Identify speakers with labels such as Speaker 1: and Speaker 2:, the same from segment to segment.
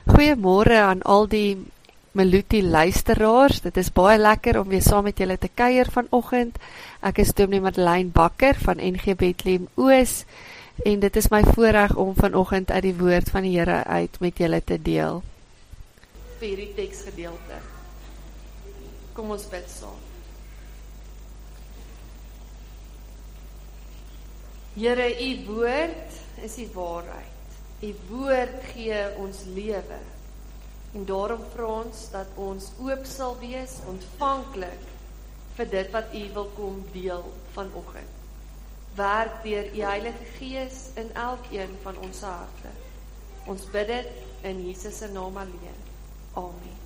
Speaker 1: Goeiemôre aan al die Meluti luisteraars. Dit is baie lekker om weer saam met julle te kuier vanoggend. Ek is Dominee Madeleine Bakker van NG Bethlehem Oos en dit is my voorreg om vanoggend uit die woord van die Here uit met julle te deel. Vir hierdie teksgedeelte. Kom ons bid saam. Here, u woord is die waarheid. U woord gee ons lewe. En daarom vra ons dat ons oop sal wees, ontvanklik vir dit wat u wil kom deel vanoggend. Werk deur u Heilige Gees in elkeen van ons harte. Ons bid dit in Jesus se naam alleen. Amen.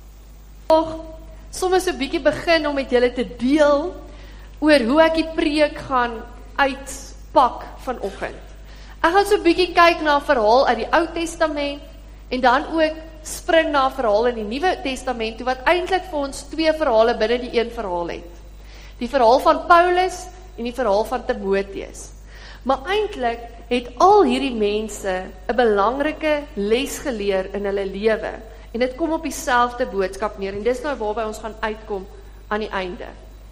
Speaker 1: Soms 'n bietjie begin om met julle te deel oor hoe ek die preek gaan uitpak vanoggend. Ek gaan so 'n bietjie kyk na 'n verhaal uit die Ou Testament en dan ook spring na 'n verhaal in die Nuwe Testament toe wat eintlik vir ons twee verhale binne die een verhaal het. Die verhaal van Paulus en die verhaal van Timoteus. Maar eintlik het al hierdie mense 'n belangrike les geleer in hulle lewe en dit kom op dieselfde boodskap neer en dis nou waarby ons gaan uitkom aan die einde.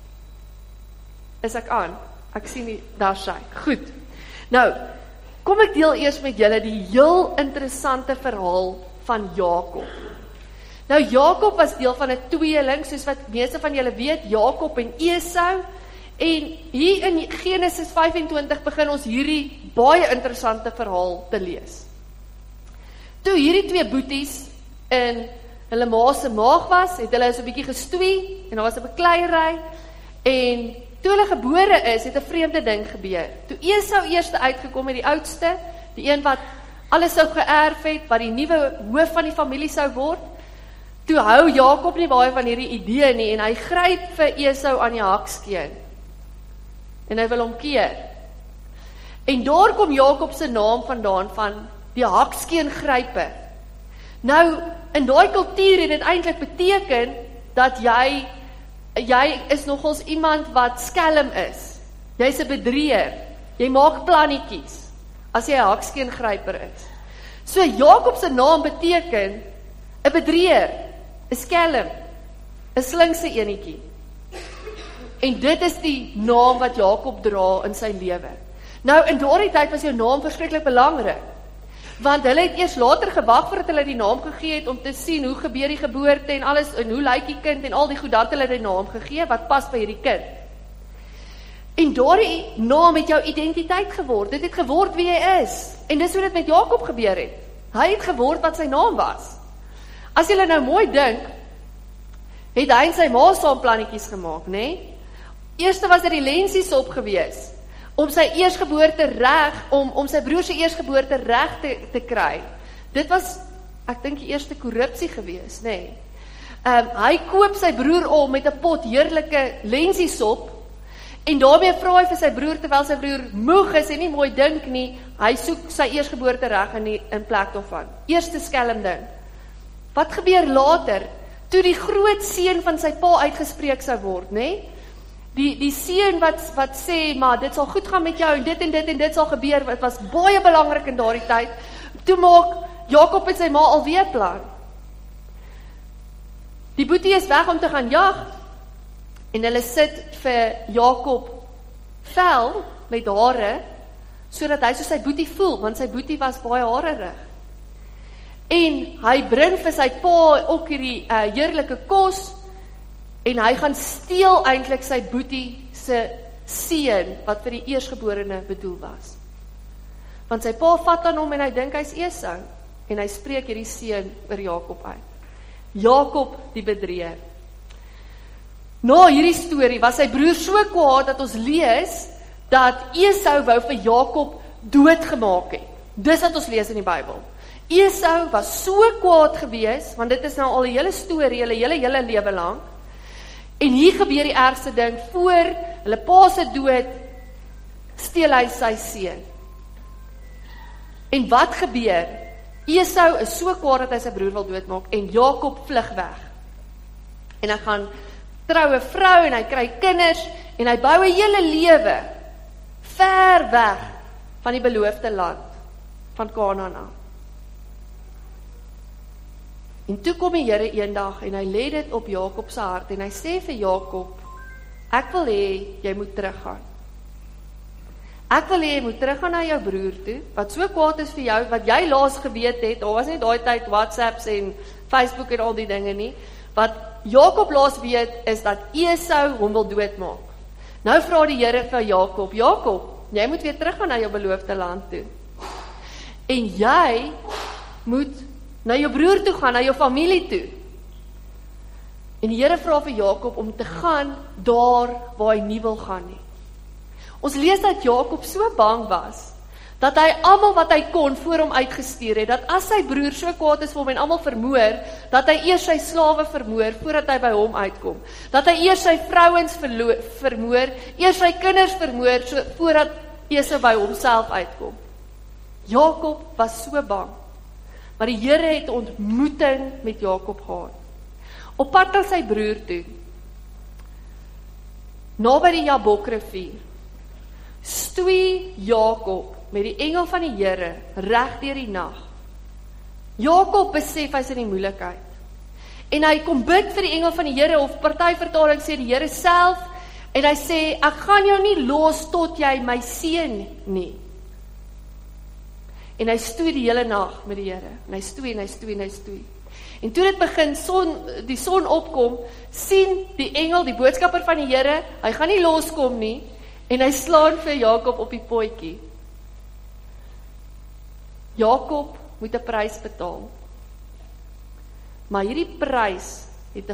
Speaker 1: Is ek aan? Ek sien nie, daar sy. Goed. Nou, kom ek deel eers met julle die heel interessante verhaal van Jakob. Nou, Jakob was deel van 'n tweeling, soos wat meeste van julle weet, Jakob en Esau. En hier in Genesis 25 begin ons hierdie baie interessante verhaal te lees. Toe hierdie twee boeties in hulle ma se maag was, het hulle so 'n bietjie gestoei en daar was 'n bekleierery en toe hulle gebore is, het 'n vreemde ding gebeur. Toe Esau eers uitgekom het, die oudste, die een wat alles sou geërf het, wat die nuwe hoof van die familie sou word, toe hou Jakob nie baie van hierdie idee nie, en hy gryp vir Esau aan die hakskeen. En hy wil hom keer. En daar kom Jakob se naam vandaan, van die hakskeen-gryper. Nou, in daai kultuur het dit eintlik beteken, dat jy is nogals iemand wat skelm is. Jy's 'n bedrieër. Jy maak plannetjies as jy 'n hakskeen-gryper is. So Jakob se naam beteken 'n bedrieër, 'n skelm, 'n slinkse enetjie. En dit is die naam wat Jakob dra in sy lewe. Nou in daardie tyd was jou naam verskriklik belangrik. Want hulle het eers later gewag voordat hulle die naam gegee het om te sien hoe gebeur die geboorte en alles en hoe lyk die kind en al die goed, dat hulle die naam gegee wat pas by hierdie kind. En daardie naam het jou identiteit geword. Dit het geword wie jy is. En dis hoe dit met Jakob gebeur het. Hy het geword wat sy naam was. As jy nou mooi dink, het hy en sy ma saam plannetjies gemaak, né? Eerste was dit die lensiesop gewees. Om sy eersgeboorte reg, om sy broer se eersgeboorte reg te kry. Dit was, ek dink, die eerste korrupsie gewees, nê. Hy koop sy broer om met 'n pot heerlike lensiesop, en daarmee vra hy vir sy broer, terwyl sy broer moeg is en nie mooi dink nie, hy soek sy eersgeboorte reg in plek daarvan. Eerste skelm ding. Wat gebeur later, toe die groot seun van sy pa uitgespreek sou word, nê? Die seun wat sê, maar dit sal goed gaan met jou, en dit sal gebeur, wat was baie belangrik in daardie tyd, toe maak Jakob en sy ma alweer plan. Die boetie is weg om te gaan jag, en hulle sit vir Jakob vel met hare, sodat hy so sy boetie voel, want sy boetie was baie harerig. En hy bring vir sy pa ook hierdie heerlike kos, en hy gaan steel eintlik sy boetie se seun, wat vir die eersgeborene bedoel was. Want sy pa vat aan hom en hy dink hy's Esau, en hy spreek hierdie seun oor Jakob uit. Jakob die bedrieër. Na hierdie storie was sy broer so kwaad dat ons lees, dat Esau wou vir Jakob doodgemaak het. Dis wat ons lees in die Bybel. Esau was so kwaad gewees, want dit is nou al 'n hele storie, hele lewe lank. En hier gebeur die ergste ding, voor hulle pa se dood, steel hy sy seun. En wat gebeur? Esau is so kwaad dat hy sy broer wil doodmaak, en Jakob vlug weg. En hy gaan trou 'n vrou, en hy kry kinders, en hy bou 'n hele lewe, ver weg van die beloofde land, van Kanaan af. En toe kom die Here eendag en hy lê dit op Jakob se hart en hy sê vir Jakob, ek wil hê jy moet teruggaan. Ek wil hê jy moet teruggaan na jou broer toe, wat so kwaad is vir jou, wat jy laas geweet het, daar was nie daai tyd WhatsApps en Facebook en al die dinge nie, wat Jakob laas weet, is dat Esau hom wil doodmaak. Nou vra die Here vir Jakob, Jakob, jy moet weer teruggaan na jou beloofde land toe. En jy moet na jou broer toe gaan, na jou familie toe. En die Here vra vir Jakob om te gaan daar waar hy nie wil gaan nie. Ons lees dat Jakob so bang was, dat hy almal wat hy kon voor hom uitgestuur het, dat as sy broer so kwaad is vir hom en almal vermoor, dat hy eers sy slawe vermoor, voordat hy by hom uitkom. Dat hy eers sy vrouens vermoor, eers sy kinders vermoor, voordat Esau by homself uitkom. Jakob was so bang, maar die Here het 'n ontmoeting met Jakob gehad. Op pad na sy broer toe, naby die Jabokrivier, stoei Jakob met die engel van die Here reg deur die nag. Jakob besef hy's in die moeilikheid. En hy kom bid vir die engel van die Here, of partyvertaling sê die Here self, en hy sê, ek gaan jou nie los tot jy my seën nie. En hy stoei die hele nag met die Here, en hy stoei, en hy stoei, en hy stoei. En toe dit begin, die son opkom, sien die engel, die boodskapper van die Here, hy gaan nie loskom nie, en hy slaan vir Jakob op die potjie. Jakob moet 'n prys betaal. Maar hierdie prys het 'n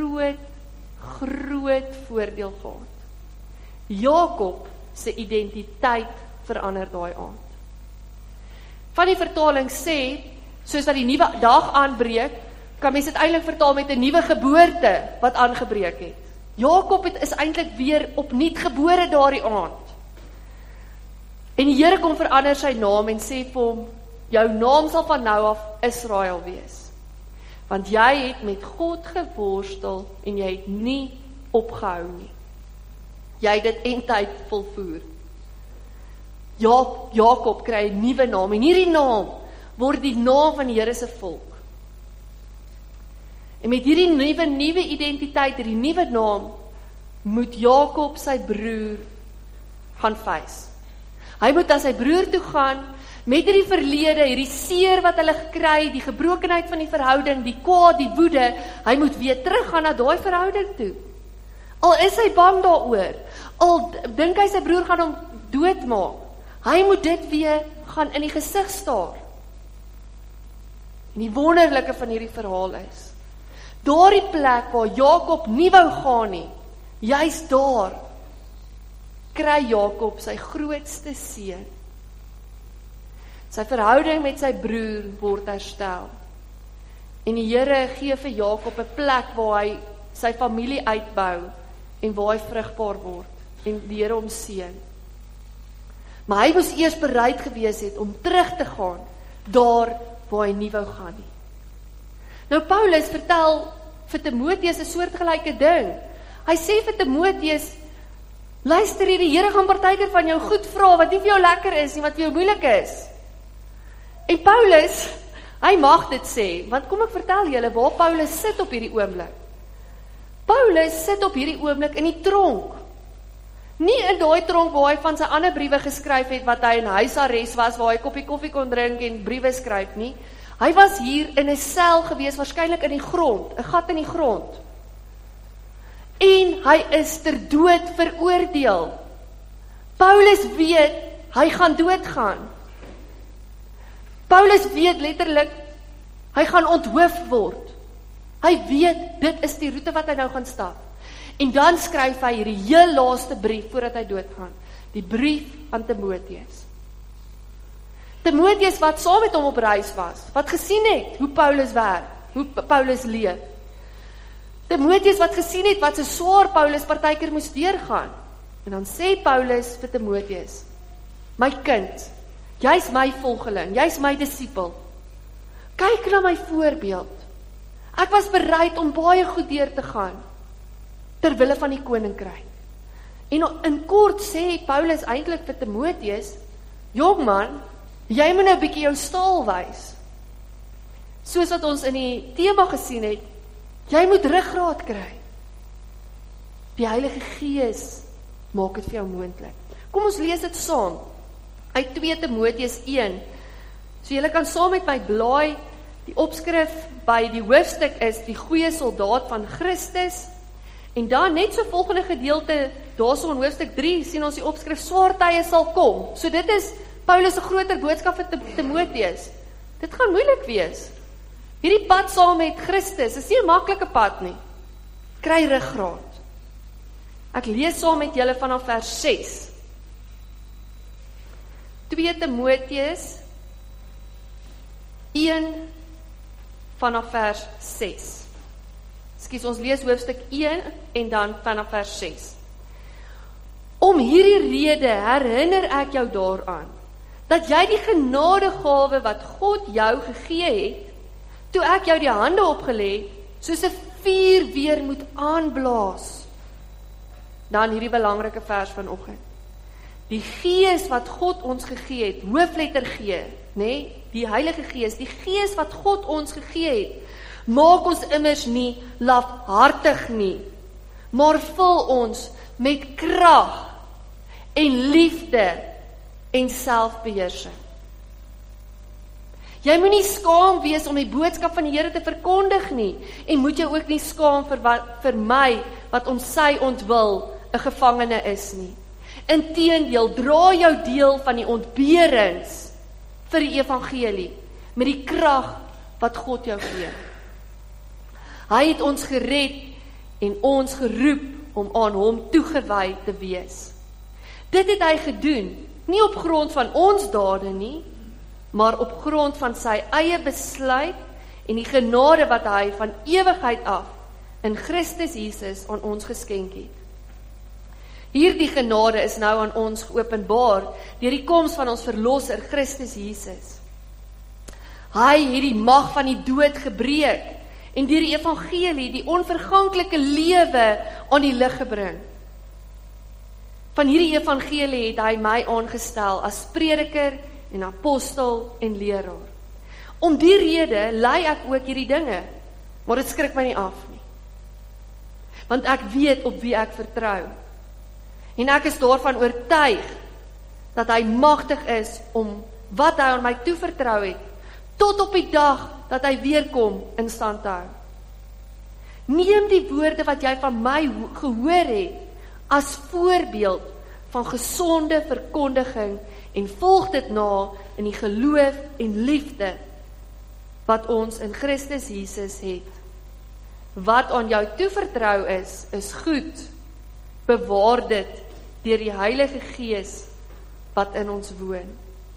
Speaker 1: groot voordeel gehad. Jakob se identiteit verander daai aand. Van die vertaling sê, soos dat die nuwe dag aanbreek, kan mens dit eintlik vertaal met 'n nuwe geboorte wat aangebreek het. Jakob is eintlik weer opnuut gebore daardie aand. En die Here kom verander sy naam en sê vir hom, jou naam sal van nou af Israel wees. Want jy het met God geworstel en jy het nie opgehou nie. Jy het dit eintyd volvoer. Jakob kry 'n nuwe naam en hierdie naam word die naam van die Here se volk. En met hierdie nuwe identiteit, hierdie nuwe naam, moet Jakob sy broer gaan face. Hy moet na sy broer toe gaan, met hierdie verlede, hierdie seer wat hulle gekry, die gebrokenheid van die verhouding, die kwaad, die woede, hy moet weer teruggaan na daai verhouding toe. Al is hy bang daaroor, al dink hy sy broer gaan hom doodmaak, hy moet dit weer gaan in die gesig staar. En die wonderlike van hierdie verhaal is, daardie plek waar Jakob nie wou gaan nie, juist daar, kry Jakob sy grootste seën. Sy verhouding met sy broer word herstel. En die Here gee vir Jakob 'n plek waar hy sy familie uitbou en waar hy vrugbaar word en die Here hom seën. Maar hy moes eers bereid gewees het om terug te gaan daar waar hy nie wou gaan nie. Nou Paulus vertel vir Timoteus 'n soortgelyke ding. Hy sê vir Timoteus, luister hier, die Here gaan partykeer van jou goed vra wat nie vir jou lekker is nie, wat vir jou moeilik is. En Paulus, hy mag dit sê, want kom ek vertel julle waar Paulus sit op hierdie oomblik. Paulus sit op hierdie oomblik in die tronk. Nie in daai tronk waar hy van sy ander briewe geskryf het, wat hy in huisarrest was, waar hy koppie koffie kon drink en briewe skryf nie. Hy was hier in 'n sel gewees, waarskynlik in die grond, 'n gat in die grond. En hy is ter dood veroordeel. Paulus weet, hy gaan doodgaan. Paulus weet letterlik, hy gaan onthoof word. Hy weet, dit is die roete wat hy nou gaan stap. En dan skryf hy hierdie heel laaste brief voordat hy doodgaan. Die brief aan Timoteus. Timoteus wat saam met hom op reis was, wat gesien het hoe Paulus werk, hoe Paulus leef. Timoteus wat gesien het wat so swaar Paulus partykeer moes deurgaan. En dan sê Paulus vir Timoteus, my kind, jy's my volgeling, jy's my disipel. Kyk na my voorbeeld. Ek was bereid om baie goed deur te gaan, ter wille van die koninkryk. En in kort sê Paulus eintlik vir Timoteus, jong man, jy moet nou 'n bietjie jou staal wys. soos wat ons in die tema gesien het, jy moet ruggraat kry. Die Heilige Gees maak dit vir jou moontlik. Kom ons lees dit saam, uit 2 Timoteus 1. So julle kan saam met my blaai, die opskrif by die hoofstuk is, die goeie soldaat van Christus, en dan net so volgende gedeelte, daarso in hoofstuk 3, sien ons die opskrif, swaar tye sal kom. So dit is Paulus' se groter boodskap vir Timoteus. Dit gaan moeilik wees. Hierdie pad saam met Christus, is nie 'n maklike pad nie. Kry ruggraat. Ek lees saam met julle vanaf vers 6. 2 Timoteus 1 vanaf vers 6. Ekskuus, ons lees hoofstuk 1 en dan vanaf vers 6. Om hierdie rede herinner ek jou daaraan, dat jy die genadegawe wat God jou gegee het, toe ek jou die hande opgelê, soos 'n vuur weer moet aanblaas. Dan hierdie belangrike vers vanoggend. Die Gees wat God ons gegee het, hoofletter G, nê? Die Heilige Gees, die Gees wat God ons gegee het, maak ons immers nie lafhartig nie, maar vul ons met krag en liefde en selfbeheersing. Jy moet nie skaam wees om die boodskap van die Here te verkondig nie, en moet jy ook nie skaam vir my, wat om sy ontwil 'n gevangene is nie. Inteendeel, dra jou deel van die ontberings vir die evangelie, met die krag wat God jou gee. Hy het ons gered en ons geroep om aan hom toegewy te wees. Dit het hy gedoen, nie op grond van ons dade nie, maar op grond van sy eie besluit en die genade wat hy van ewigheid af in Christus Jesus aan ons geskenk het. Hierdie genade is nou aan ons geopenbaar deur die koms van ons verlosser Christus Jesus. Hy het die mag van die dood gebreek en deur die evangelie die onverganklike lewe aan die lig gebring. Van hierdie evangelie het hy my aangestel as prediker en apostel en leraar. Om die rede lei ek ook hierdie dinge, maar dit skrik my nie af nie. Want ek weet op wie ek vertrou. En ek is daarvan oortuig dat hy magtig is om wat hy aan my toevertrou het, tot op die dag dat hy weer kom in stand te hou. Neem die woorde wat jy van my gehoor het as voorbeeld van gesonde verkondiging en volg dit na in die geloof en liefde wat ons in Christus Jesus het. Wat aan jou toevertrou is goed. Bewaar dit deur die Heilige Gees wat in ons woon.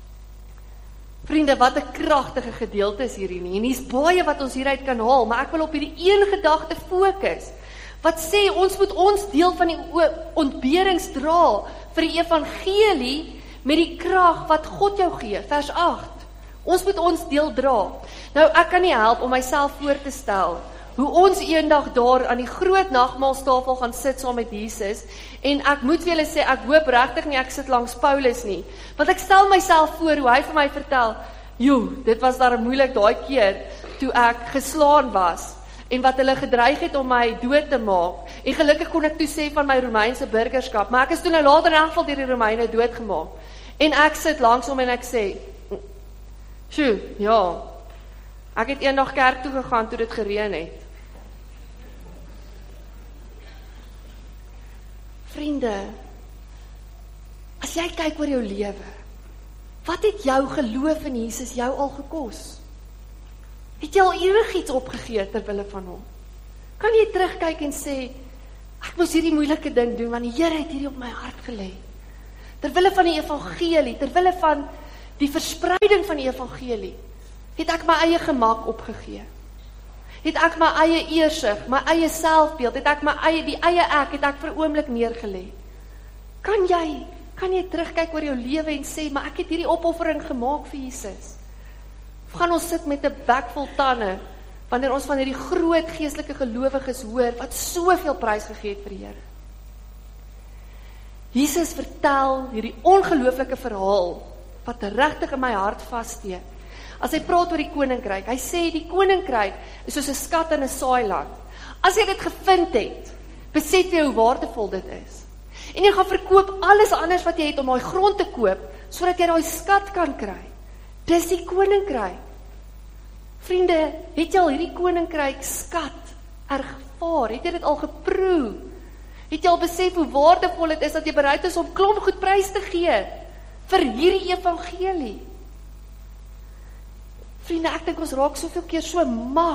Speaker 1: Vriende, wat 'n kragtige gedeelte is hierdie nie. En hier's baie wat ons hieruit kan haal, maar ek wil op hierdie een gedagte fokus. Wat sê ons moet ons deel van die ontberings dra vir die evangelie met die krag wat God jou gee. Vers 8. Ons moet ons deel dra. Nou, ek kan nie help om myself voor te stel hoe ons eendag daar aan die groot nagmaalstafel gaan sit saam met Jesus, en ek moet vir julle sê, ek hoop regtig nie ek sit langs Paulus nie, want ek stel myself voor hoe hy vir my vertel, dit was daar moeilik daai keer, toe ek geslaan was, en wat hulle gedreig het om my dood te maak, en gelukkig kon ek toe sê van my Romeinse burgerskap, maar ek is toe nou later in elk geval deur die Romeine doodgemaak, en ek sit langs hom en ek sê, ja, ek het eendag kerk toe gegaan toe dit gereën het. Vriende, as jy kyk oor jou lewe, wat het jou geloof in Jesus jou al gekos? Het jy al enigiets opgegee terwille van hom? Kan jy terugkyk en sê, ek moes hierdie moeilike ding doen, want die Here het hierdie op my hart gelê. Terwille van die evangelie, terwille van die verspreiding van die evangelie, het ek my eie gemak opgegee. Het ek my eie eersig, my eie selfbeeld, het ek die eie ek, het ek vir 'n oomblik neergelê. Kan jy terugkyk oor jou lewe en sê, maar ek het hierdie opoffering gemaak vir Jesus? Of gaan ons sit met 'n bek vol tande, wanneer ons van hierdie groot geestelike gelowiges hoor, wat soveel prys gegee het vir die Here? Jesus vertel hierdie ongelooflike verhaal, wat regtig in my hart vassteek. as hy praat oor die koninkryk. Hy sê die koninkryk is soos 'n skat in 'n saailand. As jy dit gevind het, besef jy hoe waardevol dit is. En jy gaan verkoop alles anders wat jy het om daai grond te koop, sodat jy daai skat kan kry. Dis die koninkryk. Vriende, het jy al hierdie koninkryk skat ervaar? Het jy dit al geproe? Het jy al besef hoe waardevol dit is dat jy bereid is om klomp goed prys te gee vir hierdie evangelie? Vriende, ek dink ons raak soveel keer so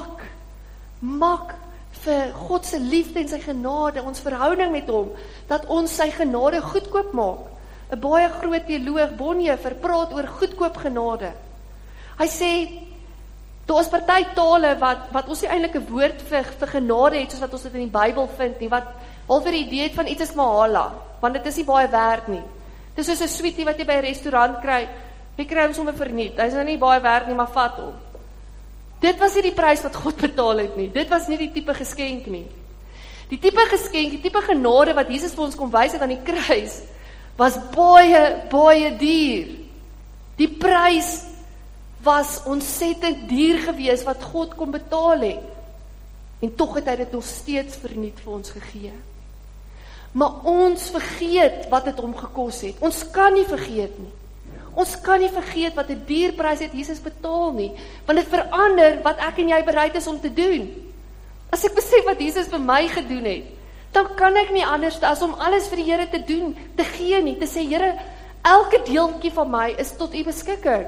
Speaker 1: mak vir God se liefde en sy genade, ons verhouding met hom, dat ons sy genade goedkoop maak. 'n Baie groot teoloog, Bonhoeffer, praat oor goedkoop genade. Hy sê, daar is party tale wat ons nie eintlik 'n woord vir genade het, soos wat ons dit in die Bybel vind nie, wat al vir die idee het van iets is mahala, want dit is nie baie werd nie. Dit is soos 'n sweetie wat jy by 'n restaurant kry, jy kry hom sommer verniet, hy is nou nie baie werd nie, maar vat hom. Dit was nie die prys wat God betaal het nie, dit was nie die tipe geskenk nie. Die tipe geskenk, die tipe genade wat Jesus vir ons kom wys het aan die kruis, was baie duur. Die prys was ontsettend duur gewees wat God kon betaal het. En tog het hy dit nog steeds verniet vir ons gegee. Maar ons vergeet wat het hom gekos het. Ons kan nie vergeet nie. Ons kan nie vergeet wat 'n duur prys het Jesus betaal nie, want dit verander wat ek en jy bereid is om te doen. As ek besef wat Jesus vir my gedoen het, dan kan ek nie anders as om alles vir die Here te doen, te gee nie, te sê, Here, elke deeltjie van my is tot u beskikking.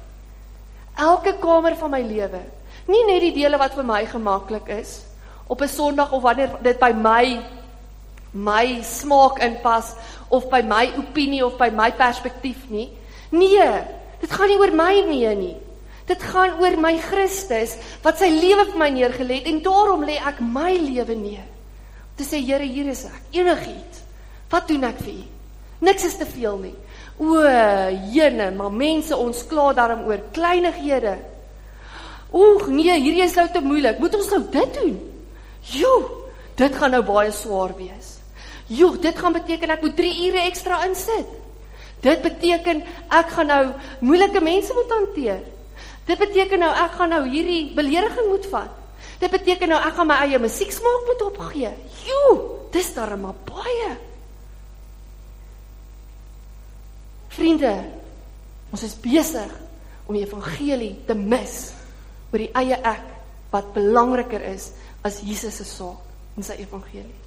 Speaker 1: Elke kamer van my lewe, nie net die dele wat vir my gemaklik is, op 'n Sondag of wanneer dit by my smaak inpas, of by my opinie of by my perspektief nie. Nee, dit gaan nie oor my nie. Dit gaan oor my Christus, wat sy lewe vir my neergelê het, en daarom lê ek my lewe neer. Om te sê, Here, hier is ek, enigiets. Wat doen ek vir u? Niks is te veel nie. O, jene, maar mense, ons kla daarom oor kleinighede. Oeg, nee, hierdie is nou te moeilik. Moet ons nou dit doen? Joe, dit gaan nou baie swaar wees. Joe, dit gaan beteken ek moet 3 ure ekstra insit. Dit beteken ek gaan nou moeilike mense moet hanteer. Dit beteken nou ek gaan nou hierdie belediging moet vat. Dit beteken nou ek gaan my eie musieksmaak moet opgee. Joe, dis darem maar baie. Vriende, ons is besig om die evangelie te mis oor die eie ek, wat belangriker is as Jesus se saak en sy evangelie.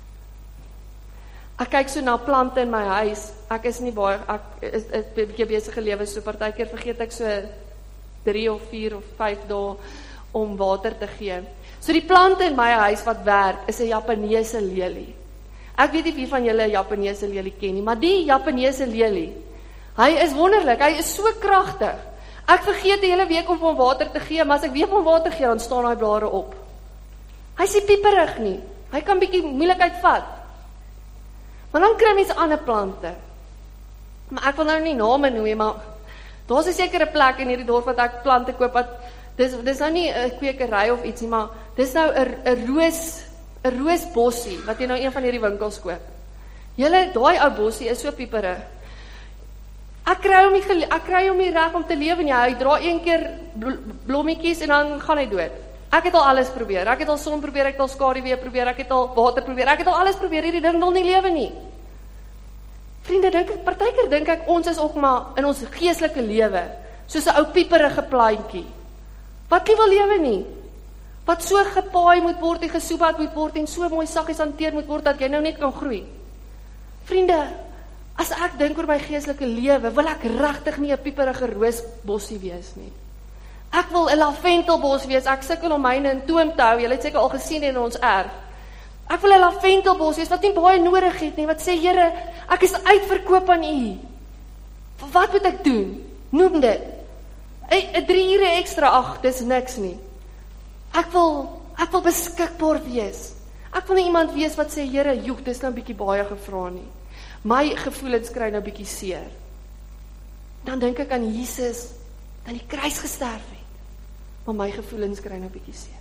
Speaker 1: Ek kyk so na plante in my huis, ek is 'n bietjie besige lewe, so partykeer vergeet ek so 3 of 4 of 5 dae om water te gee. So die plante in my huis wat werk, is 'n Japaneese lelie. Ek weet nie wie van julle 'n Japaneese lelie ken nie, maar die Japaneese lelie, hy is wonderlik, hy is so kragtig. Ek vergeet die hele week om hom water te gee, maar as ek weer hom water gee, dan staan hy blare op. Hy is nie pieperig nie, hy kan bietjie moeilikheid vat. Maar dan kry mens ander plante. Maar ek wil nou nie name noem, maar daar's 'n sekere plek in hierdie dorp wat ek plante koop, wat dis nou nie 'n kwekery of ietsie, maar dis nou 'n roosbossie, wat jy nou een van hierdie winkels koop. Julle, daai ou bossie is so pieperig. Ek kry hom nie reg om te lewe nie. Hy dra een keer blommetjies en dan gaan hy dood. Ek het al alles probeer. Ek het al son probeer, ek het al skaduwee probeer, ek het al water probeer, ek het al alles probeer. Hierdie ding wil nie lewe nie. Vriende, partykeer dink ek ons is ook maar in ons geestelike lewe soos 'n ou pieperige plantjie wat nie wil lewe nie. Wat so gepaai moet word en gesoebat moet word en so mooi saggies hanteer moet word dat jy nou net kan groei. Vriende, as ek dink oor my geestelike lewe, wil ek regtig nie 'n pieperige roosbossie wees nie. Ek wil 'n laventelbos wees. Ek sukkel om myne in toom te hou. Julle het seker al gesien in ons erf. Ek wil 'n laventelbos wees wat nie baie nodig het nie, wat sê, Here, ek is uitverkoop aan u. Wat moet ek doen? Noem dit. 'n 3 ure ekstra, ag, dis niks nie. Ek wil beskikbaar wees. Ek wil nie iemand wees wat sê, Here, joeg, dis nou 'n bietjie baie gevra nie. My gevoelens kry nou 'n bietjie seer. Dan dink ek aan Jesus, aan die kruis gesterf het. Maar my gevoelens kry nou 'n bietjie seer.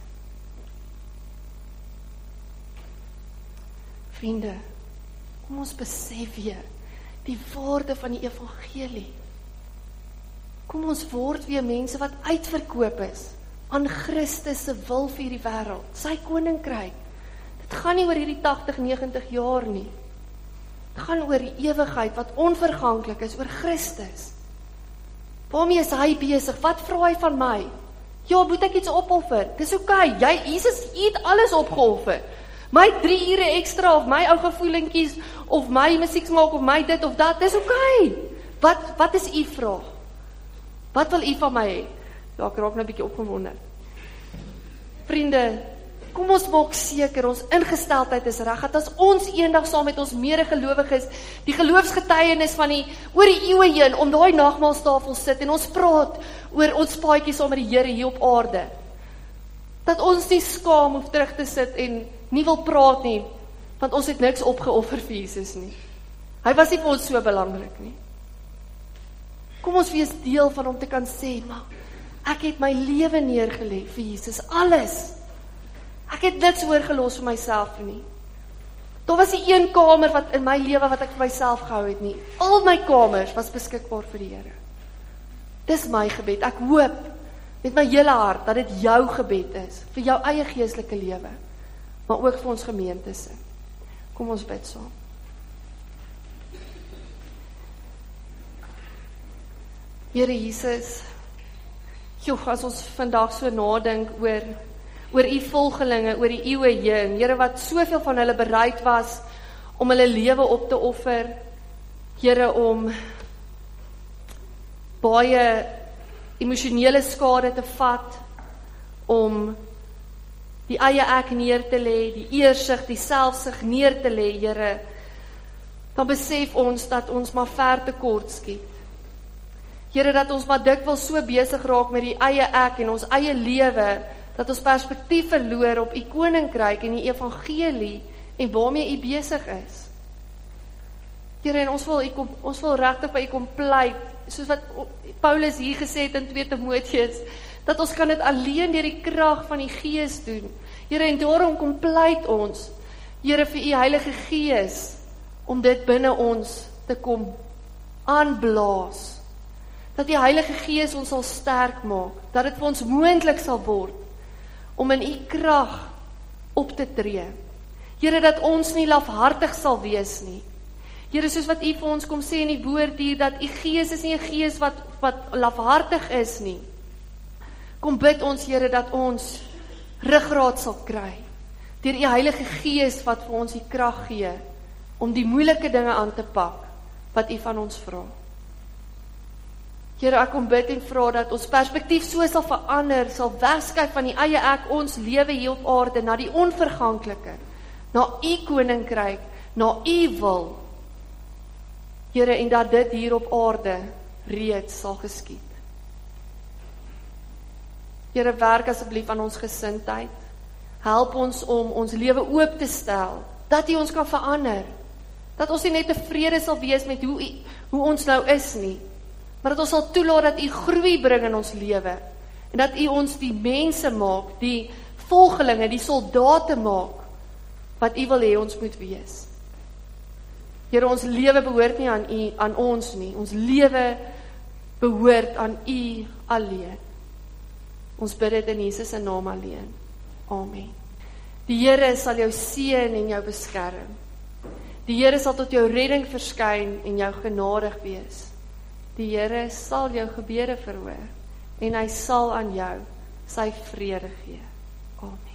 Speaker 1: Vriende, kom ons besef weer die waarde van die evangelie. Kom ons word weer mense wat uitverkoop is aan Christus se wil vir hierdie wêreld, sy koninkryk. Dit gaan nie oor hierdie 80, 90 jaar nie. Dit gaan oor die ewigheid wat onverganklik is, oor Christus. Waarmee is hy besig? Wat vra hy van my? Ja, moet ek iets opoffer? Dis oké, Jesus het alles opgeoffer. My 3 ure ekstra, of my ou gevoelentjies, of my musiek maak, of my dit of dat, dis oké. Wat is u vraag? Wat wil u van my hê? Ja, ek raak nou 'n bietjie opgewonde. Vriende, kom ons maak seker, ons ingesteldheid is reg, dat as ons eendag saam met ons medegelowiges, die geloofsgetuienis van oor die eeue heen, om daai nagmaalstafel sit, en ons praat oor ons paadjie saam met die Here hier op aarde, dat ons nie skaam hoef terug te sit, en nie wil praat nie, want ons het niks opgeoffer vir Jesus nie. Hy was nie vir ons so belangrik nie. Kom ons wees deel van hom te kan sê, maar ek het my lewe neergelê vir Jesus, alles. Ek het niks oorgelos vir myself nie. Daar was nie een kamer wat in my lewe wat ek vir myself gehou het nie. Al my kamers was beskikbaar vir die Here. Dis my gebed. Ek hoop met my hele hart dat dit jou gebed is, vir jou eie geestelike lewe, maar ook vir ons gemeente se. Kom ons bid saam. Here Jesus, as ons vandag so nadink oor u volgelinge, oor die eeue heen, Here, wat soveel van hulle bereid was om hulle lewe op te offer, Here, om baie emosionele skade te vat, om die eie ek neer te lê, die eersug, die selfsug neer te lê, Here, dan besef ons dat ons maar ver te kort skiet. Here, dat ons maar dikwels so besig raak met die eie ek en ons eie lewe, dat ons perspektief verloor op u koninkryk en die evangelie en waarmee u besig is. Here, en ons wil regtig by u kom pleit, soos wat Paulus hier gesê het in 2 Timoteus, dat ons kan dit alleen deur die krag van die Gees doen. Here, en daarom kom pleit ons, Here, vir u Heilige Gees, om dit binne ons te kom aanblaas, dat die Heilige Gees ons sal sterk maak, dat dit vir ons moontlik sal word, om in u krag op te tree. Here, dat ons nie lafhartig sal wees nie. Here, soos wat u vir ons kom sê in die woord hier, dat u Gees is nie 'n gees wat lafhartig is nie. Kom bid ons, Here, dat ons ruggraat sal kry, deur u Heilige Gees wat vir ons die krag gee, om die moeilike dinge aan te pak, wat u van ons vra. Here, ek kom bid en vra dat ons perspektief so sal verander, sal wegskyf van die eie ek, ons lewe hier op aarde, na die onverganklike, na u koninkryk, na u wil. Here, en dat dit hier op aarde reeds sal geskied. Here, werk asseblief aan ons gesindheid. Help ons om ons lewe oop te stel, dat u ons kan verander. Dat ons nie net tevrede sal wees met hoe ons nou is nie, maar dat ons sal toelaat dat u groei bring in ons lewe, en dat u ons die mense maak, die volgelinge, die soldate maak, wat u wil hê ons moet wees. Here, ons lewe behoort nie aan ons nie, ons lewe behoort aan u alleen. Ons bid dit in Jesus se naam alleen. Amen. Die Here sal jou seën en jou beskerm. Die Here sal tot jou redding verskyn en jou genadig wees. Die Here sal jou gebede verhoor en hy sal aan jou sy vrede gee. Amen.